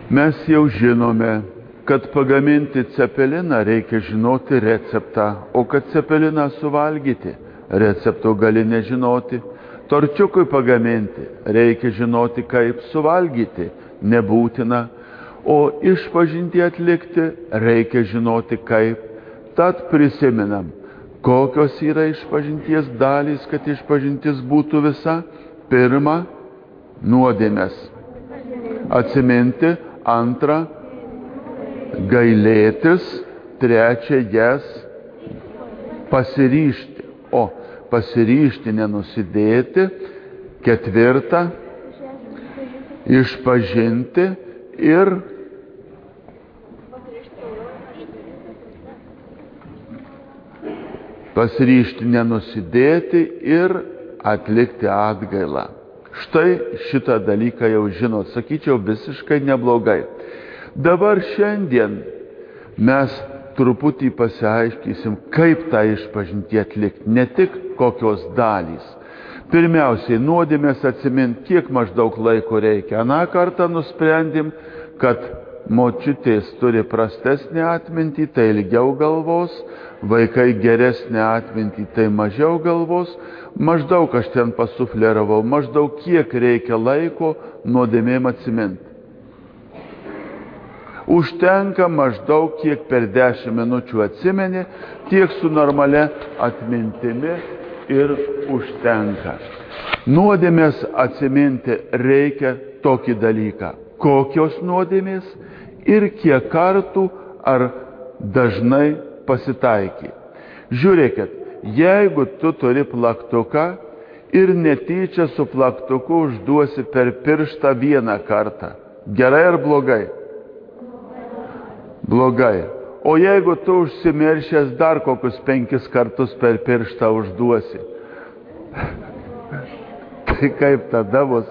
Mes jau žinome, kad pagaminti cepeliną reikia žinoti receptą, o kad cepeliną suvalgyti, recepto gali nežinoti. Torčiukui pagaminti reikia žinoti, kaip suvalgyti, nebūtina, o išpažintį atlikti reikia žinoti kaip. Tad prisimenam, kokios yra išpažinties dalys, kad išpažintis būtų visa. Pirma, nuodėmes atsiminti, antra, gailėtis, trečia, jas pasiryžti, o pasiryžti nenusidėti, ketvirta, išpažinti ir pasiryžti nenusidėti ir atlikti atgailą. Štai šitą dalyką jau žinot, sakyčiau, visiškai neblogai. Dabar šiandien mes truputį pasiaiškysim, kaip tą išpažintį atlikti, ne tik kokios dalys. Pirmiausiai, nuodėmės atsimint, kiek maždaug laiko reikia. Aną kartą nusprendėm, kad močiutės turi prastesnę atmintį, tai ilgiau galvos, vaikai geresnę atmintį, tai mažiau galvos. Maždaug aš ten pasufleravau, maždaug kiek reikia laiko nuodėmėm atsimint. Užtenka maždaug kiek per 10 minučių atsimeni, tiek su normalia atmintimi ir užtenka. Nuodėmės atsiminti reikia tokį dalyką. Kokios nuodėmės ir kiek kartų ar dažnai pasitaikė. Žiūrėkit, jeigu tu turi plaktuką ir netyčia su plaktuku užduosi per pirštą vieną kartą, gerai ar blogai? Blogai. O jeigu tu užsimiršęs dar kokius 5 kartus per pirštą užduosi, tai kaip tada bus?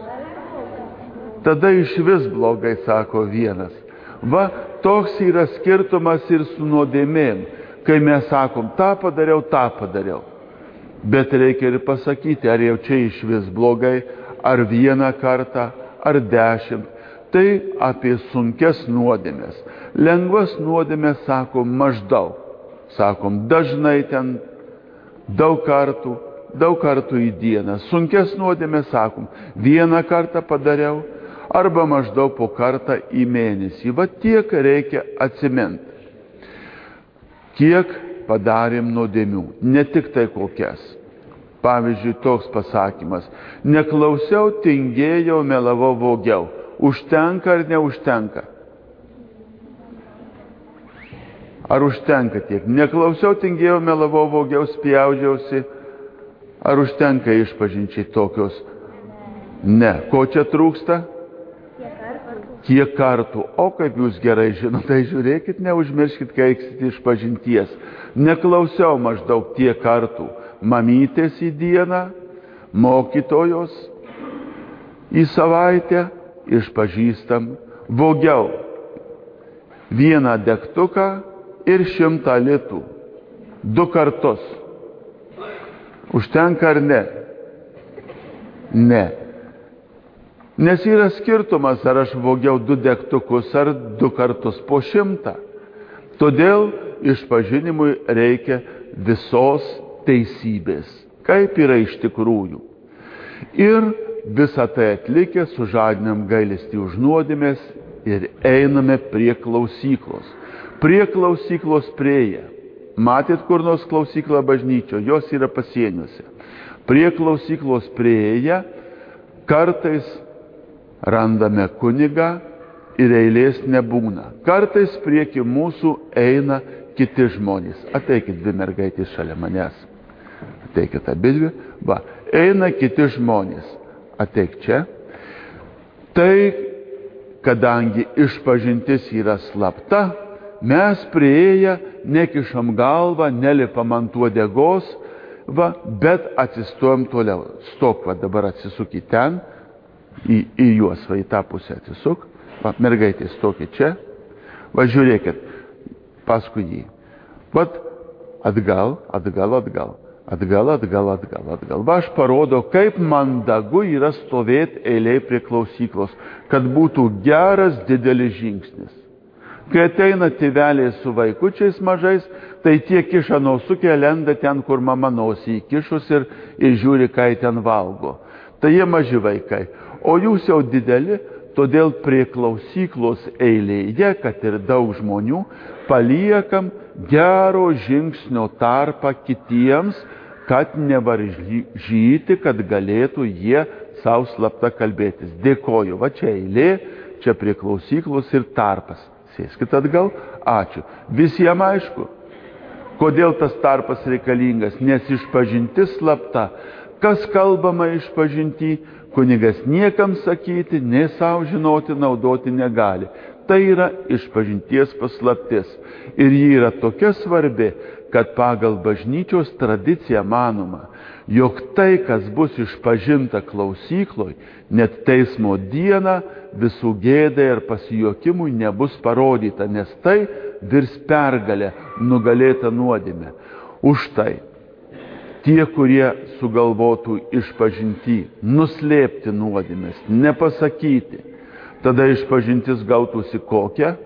Tada iš vis blogai, sako vienas. Va, toks yra skirtumas ir su nuodėmėm, kai mes sakom, tą padariau. Bet reikia ir pasakyti, ar jau čia iš vis blogai, ar vieną kartą, ar 10. Tai apie sunkes nuodėmės. Lengvas nuodėmės sakom maždaug. Sakom dažnai ten, daug kartų į dieną. Sunkes nuodėmės sakom, vieną kartą padariau, arba maždaug po kartą į mėnesį. Va tiek reikia atsiminti. Kiek padarėm nuodėmių, ne tik tai kokias. Pavyzdžiui, toks pasakymas. Neklausiau, tingėjau, melavau, vogiau. Užtenka ar neužtenka? Ar užtenka tiek? Neklausiau, tingėjau, melavau, vogiau, spjaudžiausi. Ar užtenka išpažinčiai tokios? Ne. Ko čia trūksta? Kiek kartų? O kaip jūs gerai žinote, tai žiūrėkit, neužmirškit, kai eiksit išpažinties. Neklausiau maždaug tiek kartų. Mamytės į dieną, mokytojos į savaitę, išpažįstam, vogiau 1 degtuką ir 100 litų. 2 kartus. Užtenka ar ne? Ne. Nes yra skirtumas, ar aš vogiau 2 degtukus, ar 2 kartus po 100. Todėl išpažinimui reikia visos teisybės, kaip yra iš tikrųjų. Ir visą tai atlikę sužadinam gailestį už nuodėmės ir einame prie klausyklos. Prie klausyklos prieėję. Matėt kur nors klausyklą bažnyčio, jos yra pasieniuose. Prie klausyklos prieėję kartais randame kunigą ir eilės nebūna. Kartais prieki mūsų eina kiti žmonės. Ateikit 2 mergaitės šalia manęs. Ateikit abidvi. Va, eina kiti žmonės. Ateik čia. Tai, kadangi išpažintis yra slapta, mes prieėję nekišam galvą, nelipam ant uodegos, va, bet atsistojam toliau. Stok, va, dabar atsisuk į ten, į juos, va, į tą pusę atsisuk. Va, mergaitė, stokit čia. Va, žiūrėkit, paskui jį. Va, atgal. Atgal. Va aš parodo, kaip mandagu yra stovėti eilėje prie klausyklos, kad būtų geras didelis žingsnis. Kai ateina tėveliai su vaikučiais mažais, tai tie kiša nausukę, lenda ten, kur mama nosį įkišus ir žiūri, ką ten valgo. Tai jie maži vaikai. O jūs jau dideli, todėl prie klausyklos eilėje, kad ir daug žmonių, paliekam gero žingsnio tarpą kitiems, kad nevaržyti, kad galėtų jie savo slapta kalbėtis. Dėkoju, va čia eilė, čia prie klausyklos ir tarpas. Sėskit atgal, ačiū. Visiems aišku, kodėl tas tarpas reikalingas, nes išpažintis slapta. Kas kalbama išpažinti, kunigas niekam sakyti, nei savo žinoti, naudoti negali. Tai yra išpažinties paslaptis. Ir ji yra tokia svarbi, kad pagal bažnyčios tradiciją manoma, jog tai, kas bus išpažinta klausykloj, net teismo dieną visų gėdai ir pasijuokimui nebus parodyta, nes tai virs pergalę, nugalėta nuodėmė. Už tai tie, kurie sugalvotų išpažinti, nuslėpti nuodėmės, nepasakyti, tada išpažintis gautųsi kokia?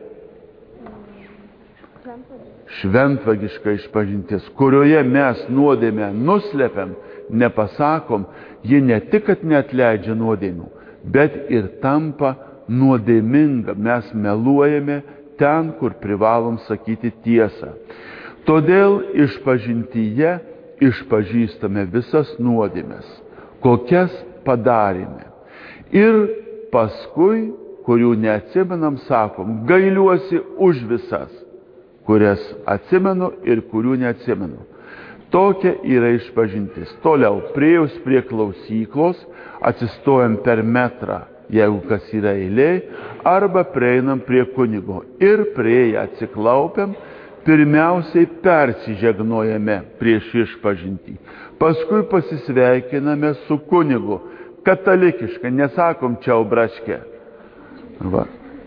Šventvagiška išpažintis, kurioje mes nuodėmę nuslėpiam, nepasakom, ji ne tik, kad neatleidžia nuodėmių, bet ir tampa nuodėminga. Mes meluojame ten, kur privalom sakyti tiesą. Todėl išpažintyje išpažįstame visas nuodėmes, kokias padarėme. Ir paskui, kurių neatsimenam, sakom, gailiuosi už visas, kurias atsimenu ir kurių neatsimenu. Tokia yra išpažintis. Toliau, priėjus prie klausyklos, atsistojam per metrą, jeigu kas yra eilėj, arba prieinam prie kunigo. Ir prieėję atsiklaupiam, pirmiausiai persižegnojame prieš išpažintį. Paskui pasisveikiname su kunigu. Katalikiškai, nesakom čiaubraške. Va.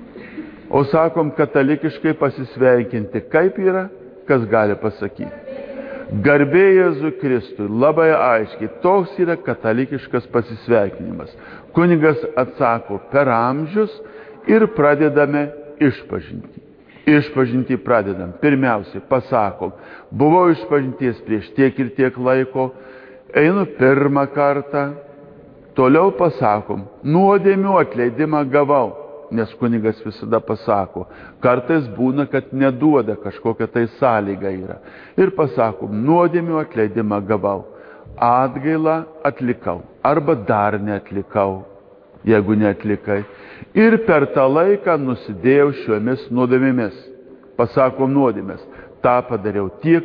O sakom katalikiškai pasisveikinti. Kaip yra? Kas gali pasakyti? Garbė Jėzui Kristui, labai aiškiai, toks yra katalikiškas pasisveikinimas. Kunigas atsako per amžius ir pradedame išpažinti. Išpažinti pradedam. Pirmiausiai pasakom, buvau išpažinties prieš tiek ir tiek laiko, einu pirmą kartą, toliau pasakom, nuodėmių atleidimą gavau. Nes kunigas visada pasako, kartais būna, kad neduoda, kažkokia tai sąlyga yra. Ir pasakom, nuodėmių atleidimą gavau, atgailą atlikau, arba dar neatlikau, jeigu neatlikai. Ir per tą laiką nusidėjau šiomis nuodėmėmis. Pasakom nuodėmės, tą padariau tiek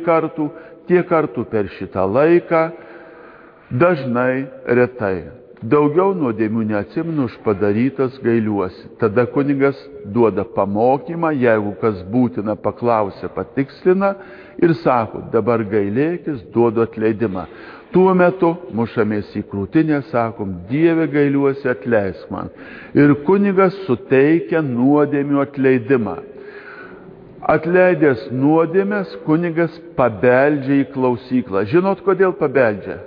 kartų per šitą laiką, dažnai, retai. Daugiau nuodėmių neatsimenu, už padarytas gailiuosi. Tada kunigas duoda pamokymą, jeigu kas būtina paklausia, patikslina ir sako, dabar gailėkis, duodu atleidimą. Tuo metu mušamės į krūtinę, sakom, Dieve gailiuosi, atleisk man. Ir kunigas suteikia nuodėmių atleidimą. Atleidęs nuodėmės, kunigas pabeldžia į klausyklą. Žinot, kodėl pabeldžia?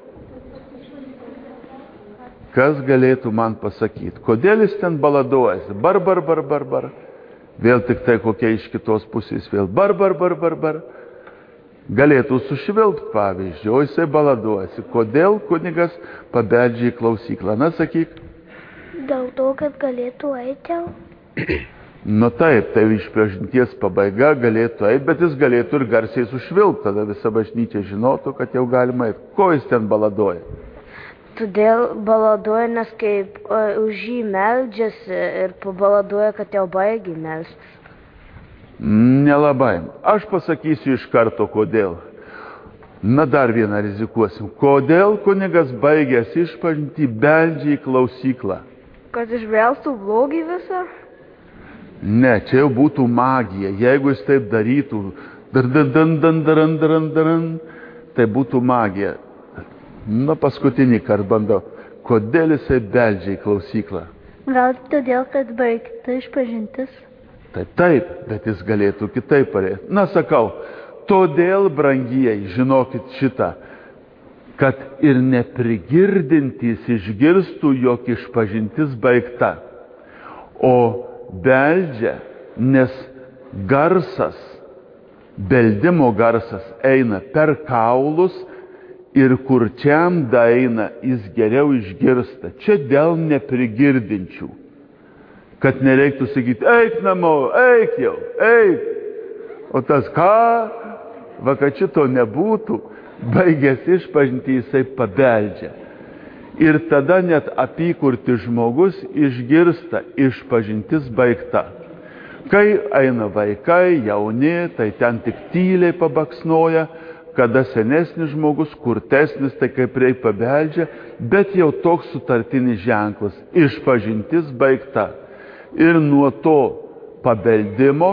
Kas galėtų man pasakyti? Kodėl jis ten baladuojasi? Bar. Vėl tik tai kokia iš kitos pusės vėl. Bar. Galėtų sušvilpt, pavyzdžiui, o jisai baladuojasi. Kodėl kunigas pabeldžia į klausyklą? Na, sakyk. Dėl to, kad galėtų eiti. Nu taip, tai išpažinties pabaiga galėtų eiti, bet jis galėtų ir garsiai sušvilpt. Tada visa bažnyčia žinotų, kad jau galima eiti. Ko jis ten baladuoja? Todėl baladuoja, nes kaip už jį meldžiasi ir pabaladuoja, kad jau baigi melstis. Nelabai. Aš pasakysiu iš karto, kodėl. Na, dar vieną rizikuosim. Kodėl kunigas baigęs išpažinti beldžia į klausyklą? Kad išbelstų blogį visą? Ne, čia jau būtų magija. Jeigu jis taip darytų, tai būtų magija. Na, paskutinį kartą bandau. Kodėl jisai beldžia į klausyklą? Gal todėl, kad baigta išpažintis? Taip, bet jis galėtų kitaip parėti. Na, sakau, todėl, brangieji, žinokit šitą, kad ir neprigirdintys išgirstų, jog išpažintis baigta. O beldžia, nes garsas, beldimo garsas eina per kaulus ir kurčiam daeina, jis geriau išgirsta. Čia dėl neprigirdinčių. Kad nereiktų sakyti, eik namo, eik jau, eik. O tas ką? Va, kad šito nebūtų, baigęs išpažinti, jisai pabeldžia. Ir tada net apykurti žmogus išgirsta, išpažintis baigta. Kai eina vaikai, jauni, tai ten tik tyliai pabaksnoja, kada senesnis žmogus, kurtesnis, tai kaip reik pabeldžia, bet jau toks sutartinis ženklas, išpažintis baigta. Ir nuo to pabeldimo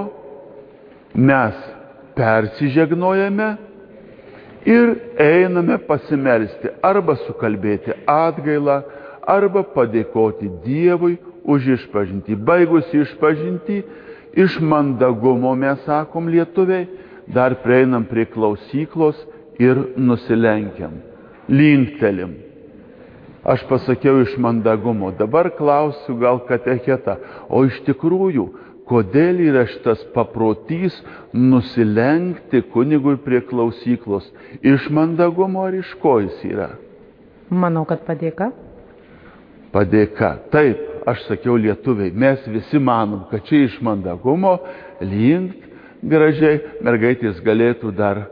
mes persižegnojame ir einame pasimelsti, arba sukalbėti atgailą, arba padėkoti Dievui už išpažintį. Baigus išpažintį, iš mandagumo mes sakom lietuviai, dar prieinam prie klausyklos ir nusilenkiam, linktelim. Aš pasakiau iš mandagumo, dabar klausiu gal katechetą, o iš tikrųjų, kodėl yra šitas paprotys nusilenkti kunigui prie klausyklos? Iš mandagumo ar iš ko jis yra? Manau, kad padėka. Padėka. Taip, aš sakiau lietuviai, mes visi manom, kad čia iš mandagumo linkt gražiai, mergaitės galėtų dar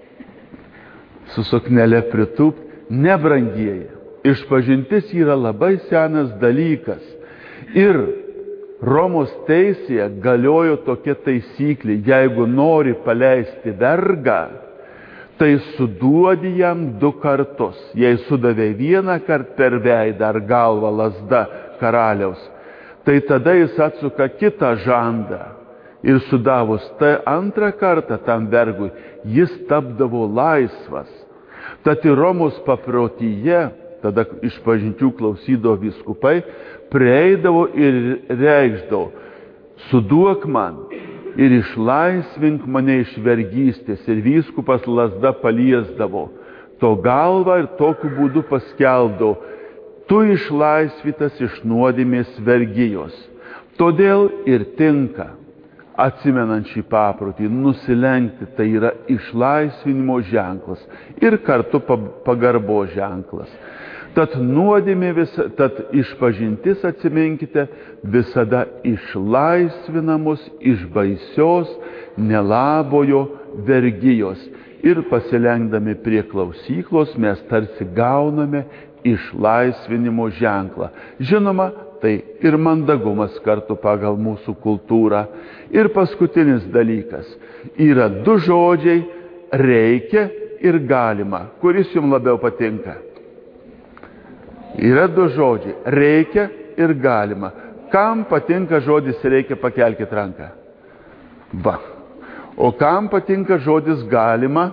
su suknele pritūpti. Nebrangieji, išpažintis yra labai senas dalykas. Ir Romos teisėje galiojo tokia taisyklė, jeigu nori paleisti vergą, tai suduodi jam 2 kartus. Jei sudavė 1 kartą per veidą ar galvą lazda karaliaus, tai tada jis atsuka kitą žandą. Ir sudavus 2 kartą tam vergui, jis tapdavo laisvas. Tad ir Romos paprotyje, tada išpažinčių klausydavo vyskupai, prieidavo ir reikšdavo, suduok man ir išlaisvink mane iš vergystės. Ir vyskupas lazda paliesdavo to galvą ir tokiu būdu paskelbdavo, tu išlaisvytas iš nuodėmės vergijos. Todėl ir tinka, atsimenant šį paprotį, nusilenkti, tai yra išlaisvinimo ženklas ir kartu pagarbo ženklas. Tad nuodėmė tad išpažintis, atsiminkite, visada išlaisvinamos iš baisios nelabojo vergijos. Ir pasilenkdami prie klausyklos mes tarsi gauname išlaisvinimo ženklą. Žinoma, tai ir mandagumas kartu pagal mūsų kultūrą. Ir paskutinis dalykas. Yra 2 žodžiai – reikia ir galima. Kuris jums labiau patinka? Yra 2 žodžiai – reikia ir galima. Kam patinka žodis reikia, pakelkit ranką. Va. O kam patinka žodis galima?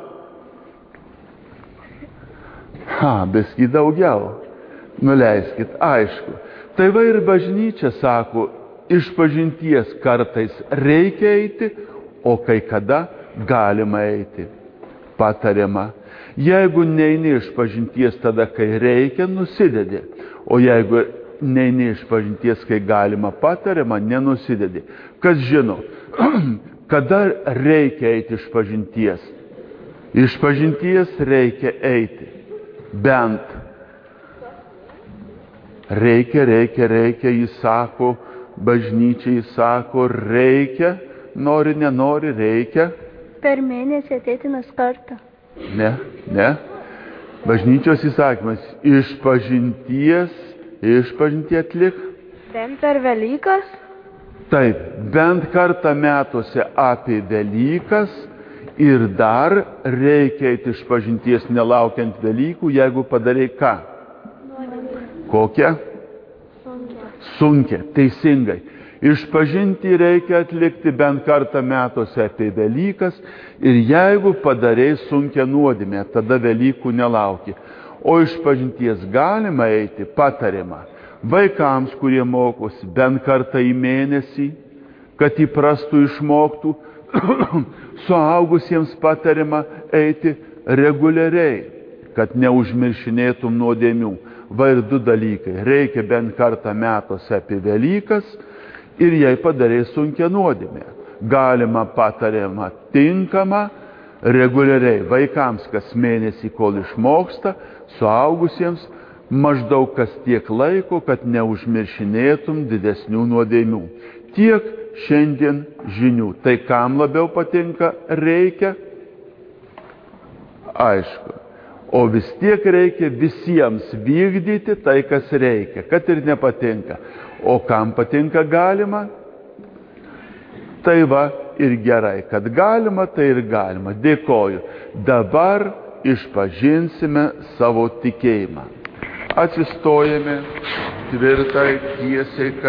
Beski daugiau. Nuleiskit, aišku. Tai va ir bažnyčia sako, išpažinties kartais reikia eiti, o kai kada galima eiti. Patariama. Jeigu neini išpažinties tada, kai reikia, nusidedi. O jeigu neini išpažinties, kai galima, patariama, nenusidedi. Kas žino, kada reikia eiti išpažinties? Išpažinties reikia eiti. Bent. Reikia, jis sako, bažnyčiai sako, reikia, nori, nenori, reikia. Per mėnesį ateiti nors kartą. Ne. Bažnyčios įsakymas, išpažintį atlik. Bent per Velykas? Taip, bent kartą metuose apie Velykas ir dar reikia eiti išpažinties nelaukiant Velykų, jeigu padarai ką? Kokią? Sunkią, teisingai. Išpažinti reikia atlikti bent kartą metuose apie Velykas ir jeigu padarei sunkią nuodėmę, tada Velykų nelauki. O išpažinties galima eiti, patariama. Vaikams, kurie mokosi bent kartą į mėnesį, kad įprastų išmoktų, suaugusiems patariama eiti reguliariai. kad neužmiršinėtum nuodėmių. Va ir 2 dalykai. Reikia bent kartą metuose apie Velykas ir jei padarė sunkia nuodėmė. Galima patariama tinkama, reguliariai vaikams kas mėnesį, kol išmoksta, suaugusiems maždaug kas tiek laiko, kad neužmiršinėtum didesnių nuodėmių. Tiek šiandien žinių. Tai kam labiau patinka, reikia? Aišku. O vis tiek reikia visiems vykdyti tai, kas reikia, kad ir nepatinka. O kam patinka galima? Tai va ir gerai, kad galima, tai ir galima. Dėkoju. Dabar išpažinsime savo tikėjimą. Atsistojame tvirtai, tiesiai,